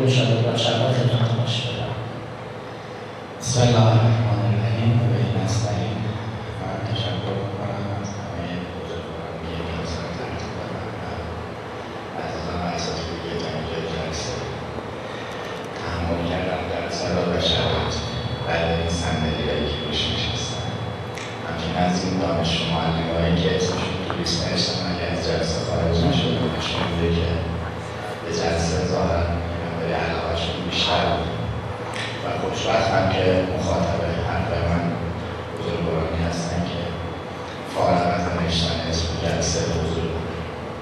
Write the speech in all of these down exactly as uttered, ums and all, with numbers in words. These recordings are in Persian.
انشاءالله در شبات خدمت باش بدم. بسم الله الرحمن الرحیم و به نستعین. من تشکر میکنم از همه بزرگوارانی که می‌خواستن ترتیب بدن و عزیزان و اساتیدی که تا اینجا جلسه تحمل کردم در صدا و شبات بعد این صندلی‌هایی که روش نشستم. همچنین از این دانشجو معلم‌هایی که اسمشون تو لیست نوشتم اگه از جلسه خارج نشده نشون میده که به جلسه ظاهراً به علاقه‌شون بیشتر بود و خوشبختم که مخاطب حرفای من بزرگوارانی هستن که فارغ از نوشتن اسم جلسه حضور بود.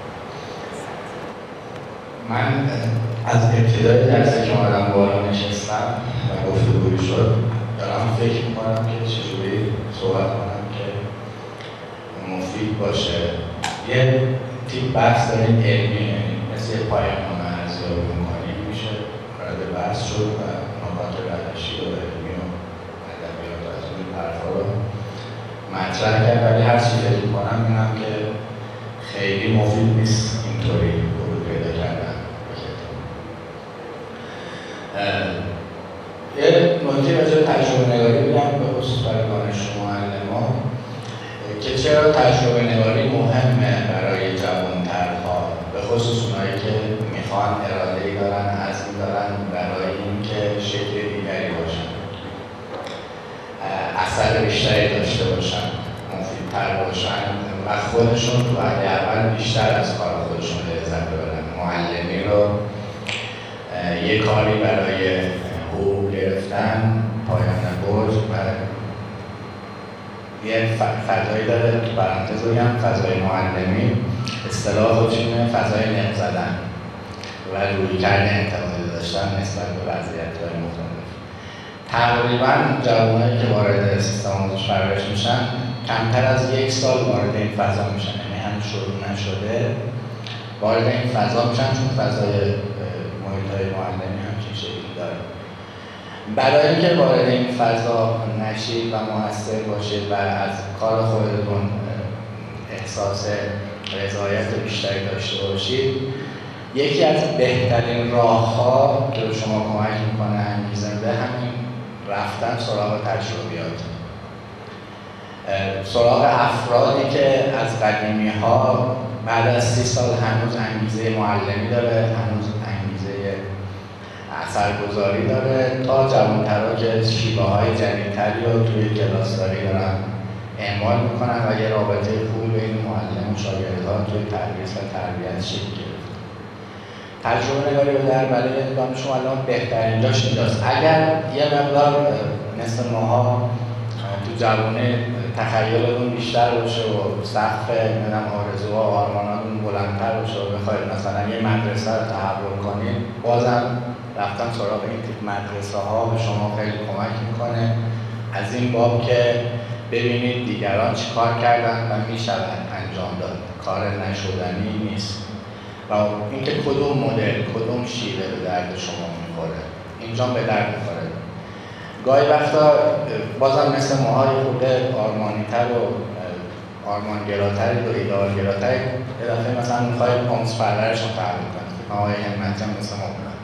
من از ابتدای جلسه که اومدم بالا نشستم و گفتگویی شد دارم فکر میکنم که چجوری صحبت کنم که مفید باشه. یه تیپ بحث داریم علمی، یعنی مثل یه پایان‌نامه ارزیابی می‌کنیم میشه وارد بحث شد و نکات روشی و علمی و ادبیات و از این حرفا رو مطرح کرد، ولی هر چی فکر می‌کنم اینم که خیلی مفید نیست اینطوری ورود پیدا کردن به کتاب. یه نکته راجع به تجربه نگاری بگم به خصوص برای دانشجو معلما که چرا تجربه نگاری مهمه برای جوان‌ترها، به خصوص اونایی که میخوان اراده‌ای دارن، عزمی دارن برای اینکه شکل دیگری باشن، اثر بیشتری داشته باشن، مفیدتر باشن و خودشون تو وهله اول بیشتر از کار خودشون لذت ببرن. معلمی رو یه کاری برای حقوق گرفتن، پایان برج و یه فضایی داره، تو پرانتز بگم فضای معلمی اصطلاح خودشونه فضای نق زدن و رویکرد انتقادی داشتن نسبت به وضعیت‌های مختلف. تقریباً جوانایی که وارد سیستم آموزش پرورش میشن کمتر از یک سال وارد این فضا میشن، یعنی هنوز شروع نشده وارد این فضا میشن چون فضای محیط‌های معلمی همچین شکلی داره. برای اینکه وارد این فضا نشید و موثر باشید و از کار خودتون احساس رضایت بیشتری داشته باشید، یکی از بهترین راه‌ها که به شما کمک میکنه انگیزه بده همین رفتن سراغ تجربیات، سراغ افرادی که از قدیمی‌ها بعد از سی سال هنوز انگیزه معلمی داره، هنوز انگیزه اثرگذاری داره، تا جوان‌ترها که شیوه‌های جدیدتری رو توی کلاس‌داری دارن اعمال میکنن و یه رابطه خوبی بین معلم و شاگردها توی تدریس و تربیت شکل گرفته. تجربه نگاری به در برای دانش معلم بهترین جاش اینجاست. اگر یه مقدار مثل ماها تو جوونه تخیلتون بیشتر باشه و سقف نمیدونم آرزوها و آرماناتون بلندتر باشه و بخواید مثلا یه مدرسه رو تحول کنید، بازم رفتن سراغ این تیپ مدرسه ها به شما خیلی کمک میکنه از این باب که ببینید دیگران چی کار کردن و میشود انجام داد، کار نشدنی نیست و اینکه کدوم مدل، کدوم شیوه به درد شما میخوره، اینجا به درد میخوره. گاهی وقتا بازم مثل ماهای خود آرمانی‌تر و آرمانگراتری و ایدئالگراتری یه دفعه مثلا میخواید آموزش پرورش رو تحویل کنید، آقای همتی هم مثل ما بودن.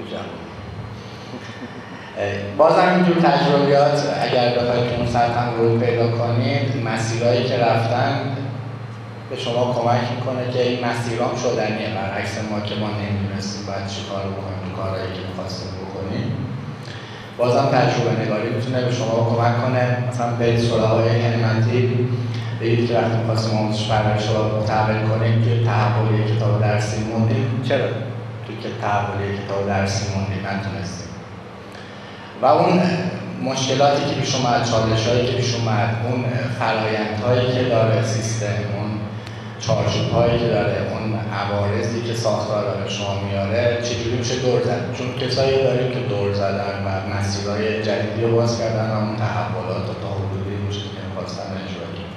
بازم اینجور تجربیات اگر بخواید که اون سطح هم رو پیدا کنید، مسیرهایی که رفتن به شما کمک میکنه که این مسیرام شدنیه، برعکس ما که ما نمیدونستیم باید چی کار بکنیم تو کارهایی که میخواستیم بکنیم. بازم تجربه نگاری میتونه به شما کمک کنه، مثلا برید سراغ آقای همتی بگید که وقتی میخواستیم آموزش پرورش رو متحول کنیم که تحول کتاب درسی موندیم، چرا تو که تحول کتاب درسی موندیم نتونستیم؟ و اون مشکلاتی که پیش اومد، چالش‌هایی که پیش اومد، اون فرآیندهایی که داره سیستم، اون چارچوب‌هایی که داره، اون عوارضی که ساختار به شما میاره، چجوری میشه دور زد؟ چون کسایی داریم که دور زدن و مسیرهای جدیدی رو باز کردن و اون تحولات رو تا حدودی میشه که می‌خواستن اجرا کنن.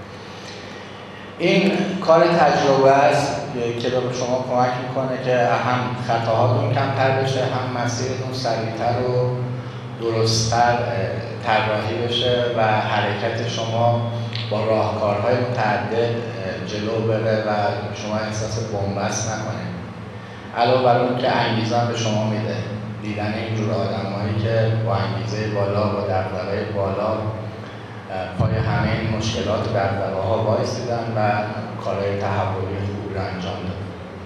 این کار تجربه است که به شما کمک میکنه که هم خطاهاتون کمتر بشه، هم مسیرتون سریعتر و درست‌تر طراحی بشه و حرکت شما با راهکارهای متعدد جلو بره و شما احساس بنبست نکنید. علاوه بر اون که انگیزه به شما میده دیدن اینجور آدمایی که با انگیزه بالا با دغدغه بالا پای همه این مشکلات و دغدغه‌ها وایسیدن و کارهای تحولی خوبی رو انجام دادن.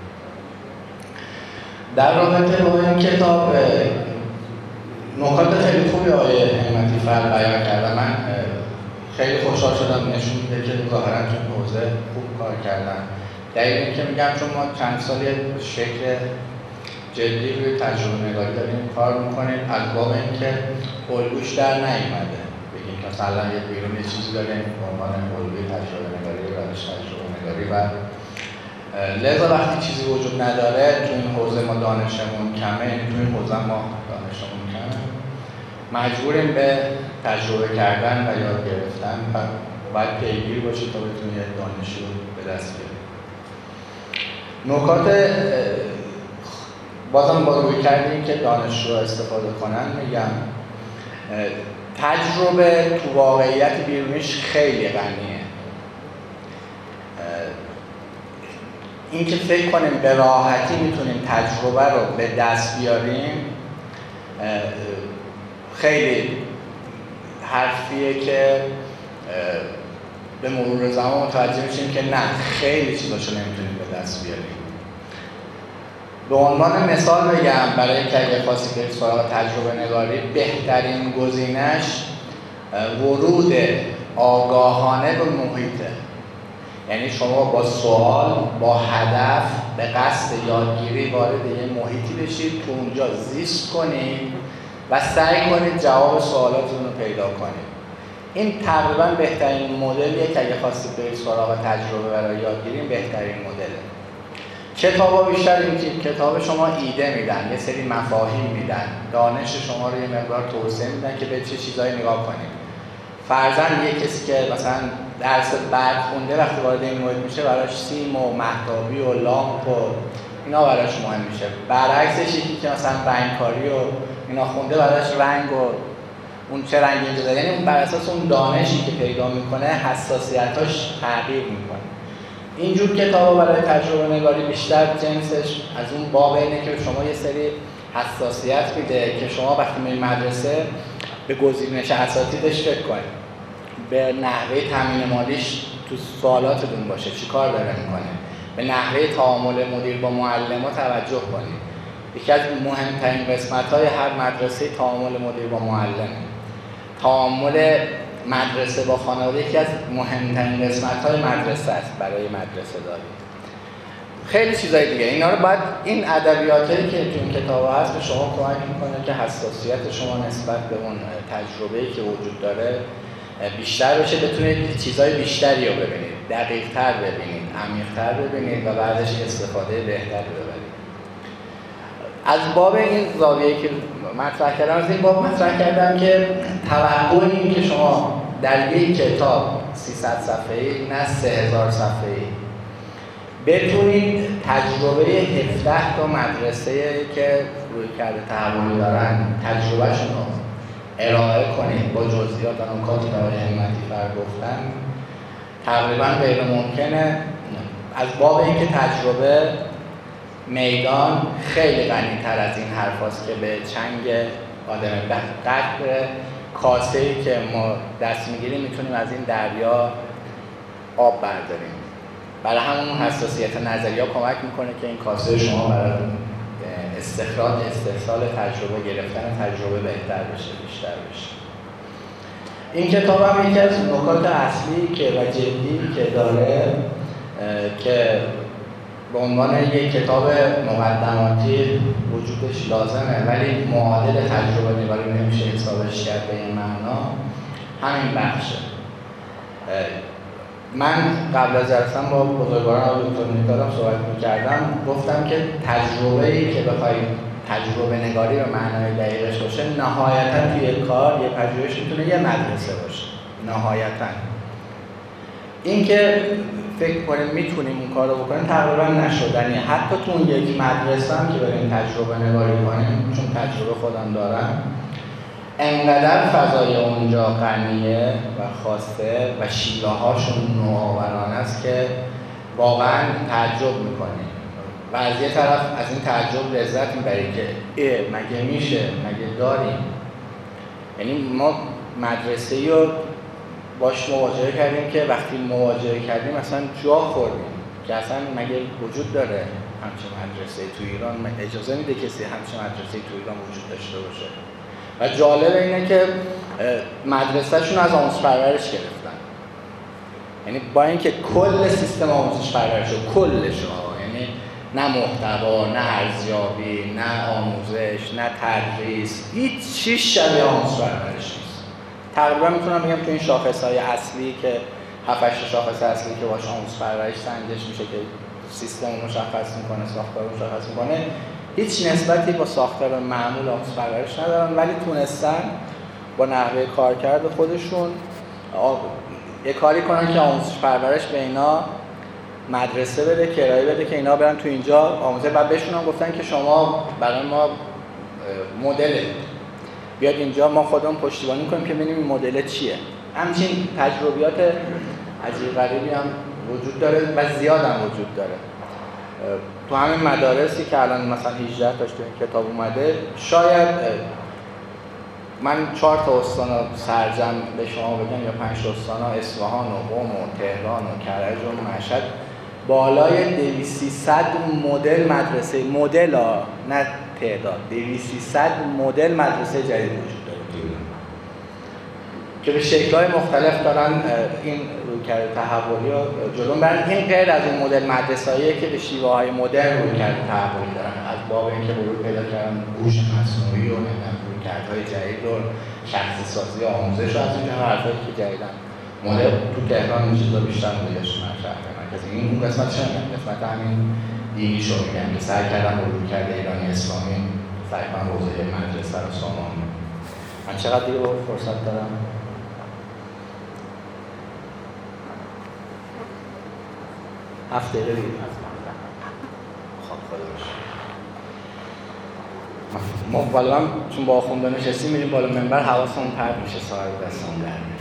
در رابطه با این کتاب نکات خیلی خوبی آقای همتی فرد بیان کرده. من خیلی خوشحال شدم، نشون میده که ظاهراً تو این حوزه خوب کار کردن. دلیل اینکه میگم چون ما چند سالی شکل جدی روی تجربه نگاری داریم کار میکنیم، از باب اینکه الگوش در نیومده بگیم که مثلا یه بیرون یه چیزی داریم به عنوان الگوی تجربه نگاری و روش تجربه نگاری و لذا وقتی چیزی وجود نداره تو این حوزه ما دانشمون کمه، تو این حوزه ما دانشمون کمه، مجبوریم به تجربه کردن و یاد گرفتن و باید پیگیر باشید تا بتونید یک دانشی رو به دست بیارید. نکات بازم با روی کردیم که دانشجو استفاده کنن، میگم تجربه تو واقعیت بیرونیش خیلی غنیه. این که فکر کنیم به راحتی میتونیم تجربه رو به دست بیاریم خیلی حرفیه که به مرور زمان متوجه میشیم که نه، خیلی چیزاشو نمیتونیم به دست بیاریم. به عنوان مثال بگم برای اینکه اگه خاصی برید سراغ تجربه نگاری، بهترین گزینش ورود آگاهانه به محیطه. یعنی شما با سوال، با هدف، به قصد یادگیری وارد یه محیطی بشید، تو اونجا زیست کنید و سعی کنید جواب سوالاتتون رو پیدا کنید. این تقریبا بهترین مدلیه که اگه خواستید برید سراغ تجربه برای یادگیری، بهترین مدله. کتابا بیشتر این کتاب شما ایده میدن، یه سری مفاهیم میدن، دانش شما رو یه مقدار توسعه میدن که به چه چیزایی نگاه کنید. فرضاً یه کسی که مثلا درس برق خونده وقتی وارد این محیط میشه براش سیم و مهتابی و لامپ و اینا براش مهم میشه. برعکسش یکی که مثلا رنگکاری و اینا خونده براش رنگ و اون چه رنگی اینجا داره، یعنی بر اساس اون دانشی که پیدا میکنه حساسیتاش تغییر میکنه. اینجور کتابا برای تجربه نگاری بیشتر جنسش از اون باب اینه که شما یه سری حساسیت میده که شما وقتی میرید مدرسه به گزینش اساتیدش فکر کنید، به نحوه تامین مالیش تو سوالاتتون باشه چی کار داره میکنه، به نحوه تعامل مدیر با معلم‌ها توجه کنید. یکی از مهمترین قسمت‌های هر مدرسه تعامل مدیر با معلم، تعامل مدرسه با خانواده یکی از مهمترین قسمت‌های مدرسه است برای مدرسه داری. خیلی چیزای دیگه اینا رو باید این ادبیاتی که تو این کتاب‌ها هست به شما کمک می‌کنه که حساسیت شما نسبت به اون تجربه‌ای که وجود داره بیشتر بشه، بتونید چیزای بیشتری رو ببینید، دقیق‌تر ببینید، عمیق‌تر ببینید و بعدش استفاده بهتری ببرید. از باب این زاویه‌ای که مطرح کردم، از این باب مطرح کردم که توقع این که شما در یک کتاب سیصد صفحه‌ای نه سه هزار صفحه‌ای بتونید تجربه هفده تا مدرسه که روی کرده تحولی دارن تجربهشون رو ارائه کنید با جزئیات و نکاتی که آقای همتی فرد گفتن، تقریبا غیر ممکنه. از باب اینکه تجربه میدان خیلی غنی‌تر از این حرف هست که به چنگ آدم قدر کاسه‌ای که ما دست میگیریم میتونیم از این دریا آب برداریم. برای همون حساسیت نظریه کمک میکنه که این کاسه شما برای استخراج استحصال تجربه، گرفتن تجربه بهتر بشه، بیشتر بشه. این کتاب هم یکی از نکات اصلی که و جدی که داره که به عنوان یک کتاب مقدماتی وجودش لازمه ولی معادل تجربه نگاری نمیشه حسابش کرد به این معنا، همین بخشه. من قبل از جلسه‌ام با بزرگواران و دکتر نیکادم صحبت می‌کردم، گفتم که تجربه‌ای که بخوای تجربه نگاری به معنای دقیقش باشه، نهایتاً توی کار یه پژوهش میتونه یه مدرسه باشه. نهایتاً این که فکر کنیم میتونیم اون کار رو بکنیم تقریبا نشدنیه. حتی تو اون یک مدرسه هم که بریم تجربه نگاری کنیم، چون تجربه خودم دارم، انقدر فضای اونجا غنیه و خاصه و شیوه هاشون نوآورانه است که واقعا تعجب میکنیم. و از یه طرف از این تعجب لذت میبری که اه مگه میشه، مگه داریم. یعنی ما مدرسه‌ای رو باش مواجهه کردیم که وقتی مواجهه کردیم اصلا جا خوردیم که اصلا مگه وجود داره همچین مدرسه‌ای تو ایران، اجازه میده کسی همچین مدرسه‌ای تو ایران وجود داشته باشه. و جالب اینه که مدرسه‌شون از آموزش پرورش گرفتن، یعنی با اینکه کل سیستم آموزش پرورش رو کلش رو، یعنی نه محتوا، نه ارزیابی، نه آموزش، نه تدریس، هیچ چیز شبیه آموزش پرورش نیست. تقریبا میتونم بگم تو این شاخص‌های اصلی که هفت هشت شاخص اصلی که باهاش آموزش پرورش سنجش میشه که سیستم رو مشخص میکنه، ساختار رو مشخص میکنه، هیچ نسبتی با ساختار معمول آموزش پرورش ندارن، ولی تونستن با نحوه کارکرد خودشون یه کاری کنن که آموزش پرورش به اینا مدرسه بده، کرایه بده که اینا برن تو اینجا آموزش. بعد بهشون هم گفتن که شما برای ما مدل بیاد اینجا، ما خودمون پشتیبانی می‌کنیم که ببینیم این مدل چیه. همچین تجربیات عجیب غریبی هم وجود داره و زیاد هم وجود داره. تو همین مدارسی که الان مثلا هجده تاش تو این کتاب اومده، شاید من چهار تا استان سرجم به شما بگم یا پنج تا استان، اصفهان و قم و تهران و کرج و مشهد، بالای دویست سیصد مدل مدرسه، مدل ها نه تعداد، دویست سیصد مدل مدرسه جدید وجود داره که به شکل‌های مختلف دارن این رویکرد تحولی رو جلو میبرن. این غیر از این مدل مدرسه‌ایه که به شیوه‌های مدرن رویکرد تحولی دارن، از باب اینکه ورود پیدا کردن هوش مصنوعی و رویکردهای جدید و شخصی سازی آموزش و از این حرفایی که جدیدن مدل تو تهران این چیزا بیشتر بودش مطرح کردن. کسی این اون قسمت چه میگن؟ قسمت همین دینی شو میگن که سعی کردن رویکرد ایرانی اسلامی سعی کنن حوزه مدرسه رو سامان. من چقدر دیگه فرصت دارم؟ هفت دقیقه دیگه. خب خدا باشه. ما بالا هم چون با آخونده نشستیم میریم بالا منبر، حواسمون پرت میشه، صاحب دستمون در میشه.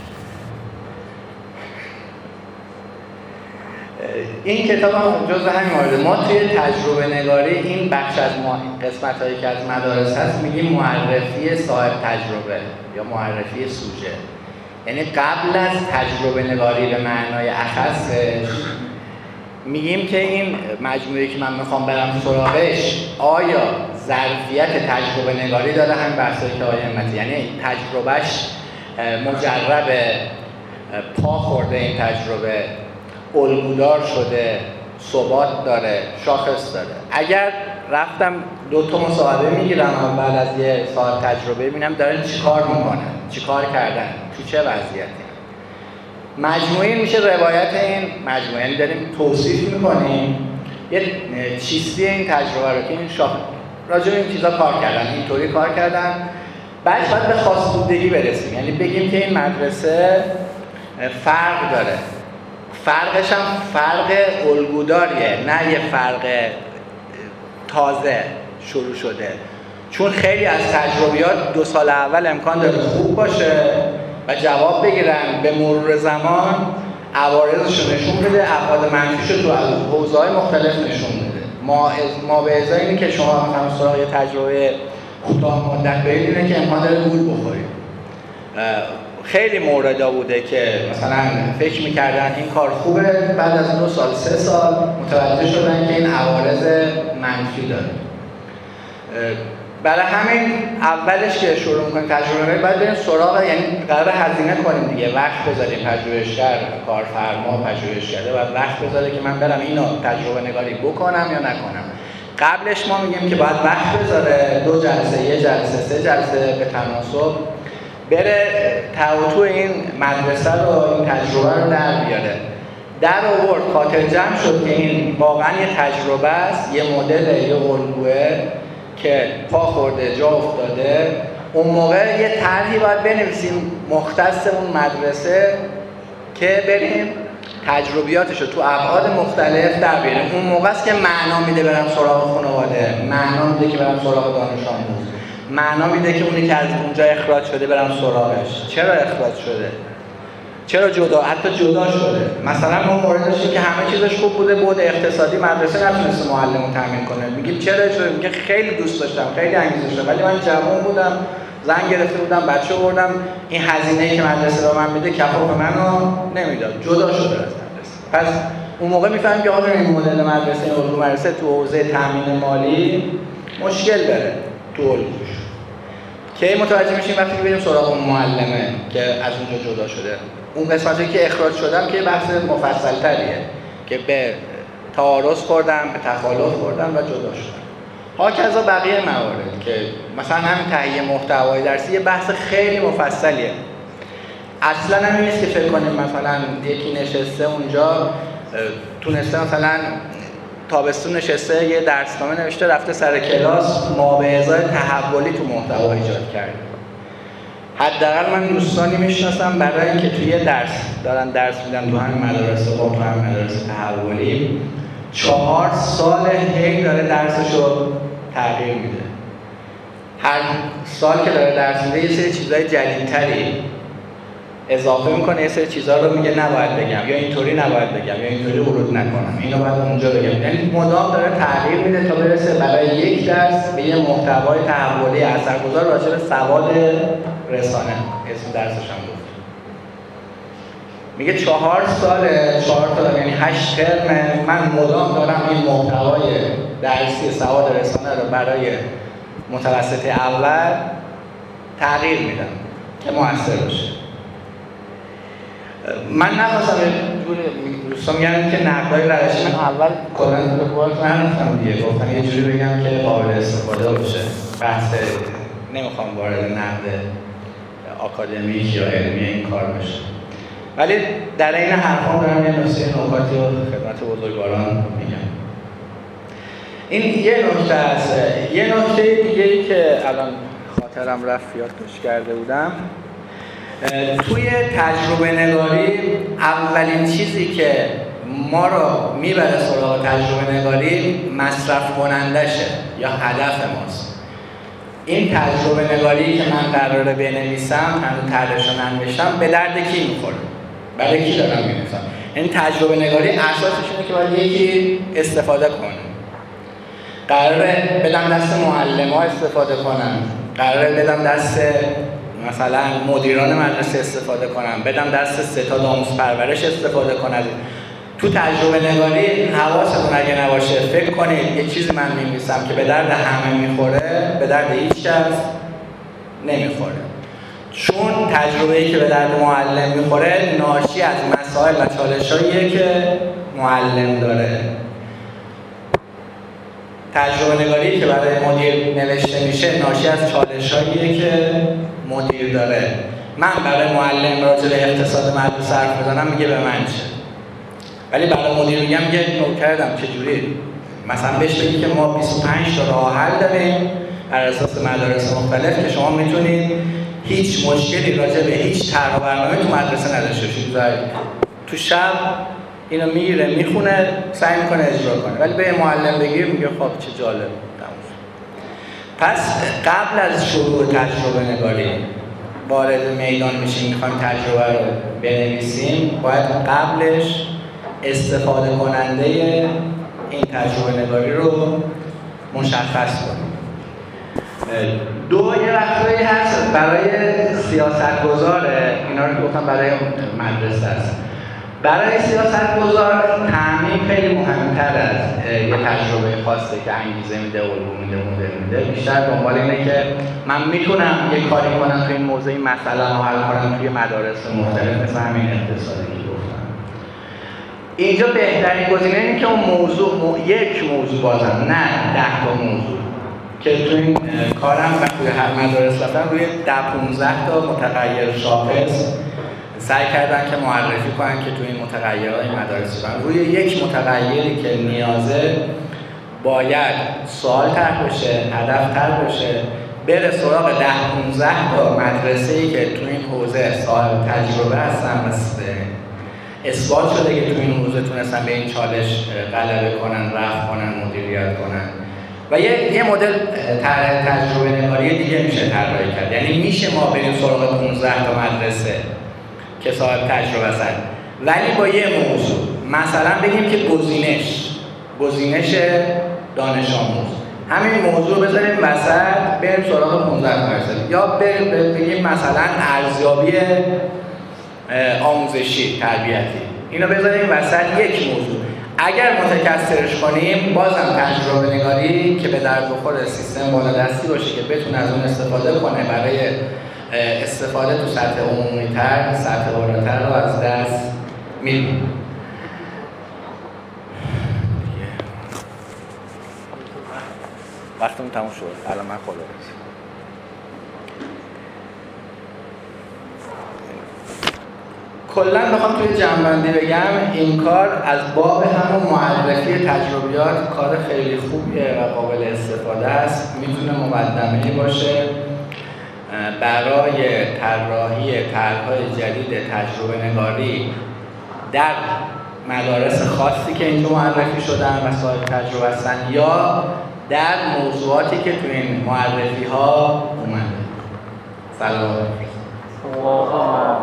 این کتاب هم جزء همین مورد. ما توی تجربه نگاری این بخش از ما قسمت هایی که از مدارس هست میگیم معرفی صاحب تجربه یا معرفی سوژه. یعنی قبل از تجربه نگاری به معنای اخصش میگیم که این مجموعه که من میخوام برم سراغش آیا ظرفیت تجربه نگاری داره، هم بحثایی که آقای همتی، یعنی تجربهش مجرب، پا خورده این تجربه، الگودار شده، ثبات داره، شاخص داره. اگر رفتم دو تا مصاحبه میگیرم بعد از یه سال تجربه ببینم دارن چیکار میکنن، چیکار کردن، تو چه وضعیتی. مجموعه میشه روایت این مجموعه، یعنی داریم توصیف میکنیم یه چیستی این تجربه رو که این شاخص راجع به این چیزا کار کردن، اینطوری کار کردن. بعد باید به خاص بودگی برسیم، یعنی بگیم که این مدرسه فرق داره. فرقش هم فرق الگوداریه، نه یه فرق تازه شروع شده، چون خیلی از تجربیات دو سال اول امکان داره خوب باشه و جواب بگیرن، به مرور زمان عوارضش رو نشون بده، ابعاد منفیش رو تو حوزه‌های مختلف نشون بده. ما ما به ازای اینه که شما مثلا سراغ یه تجربه کوتاه مدت برید اینه که امکان داره گول بخورید. خیلی موردا بوده که مثلا فکر می‌کردن این کار خوبه، بعد از دو سال سه سال متوجه شدن که این عوارض منفی داره. برای همین اولش که شروع می‌کنیم تجربه نگاری باید بریم سراغ، یعنی قرار هزینه کنیم دیگه، وقت بذاریم، پژوهشگر، کارفرما، پژوهشگره باید وقت بذاره که من برم اینو تجربه نگاری بکنم یا نکنم. قبلش ما میگیم که باید وقت بذاره، دو جلسه، یه جلسه، سه جلسه به تناسب بره توتو این مدرسه رو، این تجربه رو در بیاره. در آورد، خاطر جمع شد که این واقعا یه تجربه است، یه مدل، یه الگوئه که پا خورده، جا افتاده. اون موقع یه طرحی باید بنویسیم مختص اون مدرسه که بریم تجربیاتش رو تو ابعاد مختلف در بیاریم. اون موقع است که معنا میده برم سراغ خانواده، معنا میده که برم سراغ دانش آموز، معنا میده که اونی که از اونجا اخراج شده برم سراغش. چرا اخراج شده؟ چرا جدا حتی جدا شده. مثلا ما مورد داشتیم که همه چیزش خوب بوده، بود اقتصادی مدرسه نتونسته معلمو تامین کنه. میگیم چرا؟ چرا؟ میگه خیلی دوست داشتم، خیلی انگیزه داشتم، ولی من جوان بودم، زن گرفته بودم، بچه بردم، این هزینه‌ای که مدرسه به من میده کفاف منو نمیداد، جدا شده از مدرسه. پس اون موقع میفهمیم که آقا این مدل مدرسه الگوی مدرسه تو حوزه تامین مالی مشکل داره تو الگوش. کی متوجه میشیم؟ وقتی که بریم سراغ اون معلمه که از اونجا جدا شده. اون قسمتی که اخراج شدم که بحث مفصل تریه که به تعارض خوردم، به تخالف خوردم و جدا شدم. هاکذا بقیه موارد که مثلا همین تهیه محتوای درسی یه بحث خیلی مفصلیه. اصلا هم نیست که فکر کنیم مثلا یکی نشسته اونجا تونسته مثلا تابستون نشسته یه درسنامه نوشته رفته سر کلاس ما به ازای تحولی تو محتوا ایجاد کرده. حداقل من دوستانی میشناسم برای اینکه توی درس دارن درس میدن تو همین مدارس قم، تو همین مدارس تحولی، چهار سال هی داره درسشو تغییر میده. هر سال که داره درس میده یه سری چیزای جدیدتری اضافه میکنه، یه سری چیزا رو میگه نباید بگم، یا اینطوری نباید بگم، یا اینطوری ورود نکنم، اینو باید اونجا بگم. یعنی مدام داره تغییر میده تا برسه برای یک درس به یه محتوای تحولی اثرگذار راجع به سواد رسانه. اسم درسش هم گفت. میگه چهار ساله، چهار تا یعنی هشت ترم من مدام دارم این محتوای درسی سواد رسانه رو برای متوسط اول تغییر میدم که موثر باشه. من نخواستم دوستان میگن که نقدای روشی، من اول کلاً به قولت نرفتم دیگه، گفتم یه جوری بگم که قابل استفاده باشه. بحث نمیخوام وارد نقد آکادمیک یا علمی این کار بشه، ولی در این حرفام دارم یه نکته نکاتی رو خدمت بزرگواران میگم. این یه نکته است. یه نکته دیگه‌ای که الان خاطرم رفت یادداشت کرده بودم، توی تجربه نگاری اولین چیزی که ما رو میبره سراغ تجربه نگاری مصرف کنندشه یا هدف ماست. این تجربه نگاری که من قراره بنویسم، هم طرحشو ننوشتم، به درد کی میخوره؟ برای کی دارم می‌نویسم؟ این تجربه نگاری اساسش اینه که باید یکی استفاده کنه. قراره بدم دست معلم‌ها استفاده کنن، قراره بدم دست مثلا مدیران مدرسه استفاده کنن، بدم دست ستاد آموز پرورش استفاده کنن. تو تجربه نگاری حواستون اگه نباشه فکر کنید یه چیزی من می‌نویسم که به درد همه میخوره، به درد هیچ کس نمیخوره. چون تجربه‌ای که به درد معلم میخوره ناشی از مسائل و چالش‌هاییه که معلم داره. تجربه نگاری که برای مدیر نوشته میشه ناشی از چالش‌هاییه که مدیر داره. من برای معلم راجع به اقتصاد مدرسه حرف بزنم میگه به من چه، ولی برای مدیر میگم یه نوکردم چجوری. مثلا بهش بگی که ما بیست و پنج تا راه حل داریم بر اساس مدارس مختلف که شما میتونید هیچ مشکلی راجع به هیچ طرح و برنامه تو مدرسه نداشته باشید. تو شب اینو میگیره میخونه سعی میکنه اجرا کنه، ولی به معلم بگیر میگه خب چه جالب. پس قبل از شروع تجربه نگاری وارد میدان میشیم، میخوایم تجربه رو بنویسیم، باید قبلش استفاده کننده این تجربه نگاری رو مشخص کنیم. دو یه وقتایی هست برای سیاستگزاره، اینا رو گفتم برای مدرسه است. برای سیاستگزار تعمیم خیلی مهمتر از یه تجربه خاصه که انگیزه میده، الگو میده، مدل میده. بیشتر دنبال اینه که من میتونم یه کاری کنم توی این موضوع، این مسئله رو حل کنم توی مدارس مختلف، مثل همین اقتصادی که گفتم. اینجا بهترین گزینه اینه که اون موضوع مو... یک موضوع بازم، نه ده تا موضوع، که توی این کارم و توی هر مدارس رفتن روی ده پونزده تا متغیر شاخص سعی کردن که معرفی کنن که توی این متغیرهای مدارس دارن. روی یک متغیری که نیازه باید سوال طرح بشه، هدف طرح بشه، بره سراغ ده پونزده تا مدرسه‌ای که توی این حوزه صاحب تجربه هستن، مثل اثبات شده که توی این حوزه تونستن به این چالش غلبه کنن، رفع کنن، مدیریت کنن. و یه یه مدل تجربه نگاری دیگه میشه طراحی کرد. یعنی میشه ما بریم سراغ پونزده تا مدرسه که صاحب تجربه هستن، ولی با یه موضوع. مثلا بگیم که گزینش گزینش دانش آموز، همین موضوع بذاریم وسط، بریم سراغ پانزده درصد، یا بگیم مثلا ارزیابی آموزشی تربیتی، اینو بذاریم وسط یک موضوع. اگر متکثرش کنیم بازم تجربه نگاری که به درد بخور سیستم بالادستی باشه که بتونه از اون استفاده کنه برای استفاده تو سطح عمومی تر، سطح بالاتر رو از دست میدیم. وقتمون تموم شد، الان من خدا کلا بخوام توی جمع‌بندی بگم، این کار از باب همون معرفی تجربیات کار خیلی خوبیه و قابل استفاده است. میتونه مقدمه‌ای باشه برای طراحی طرح‌های جدید تجربه نگاری در مدارس خاصی که اینجا معرفی شدن و صاحب تجربه هستن، یا در موضوعاتی که تو این معرفی ها اومده. سلام علیکم.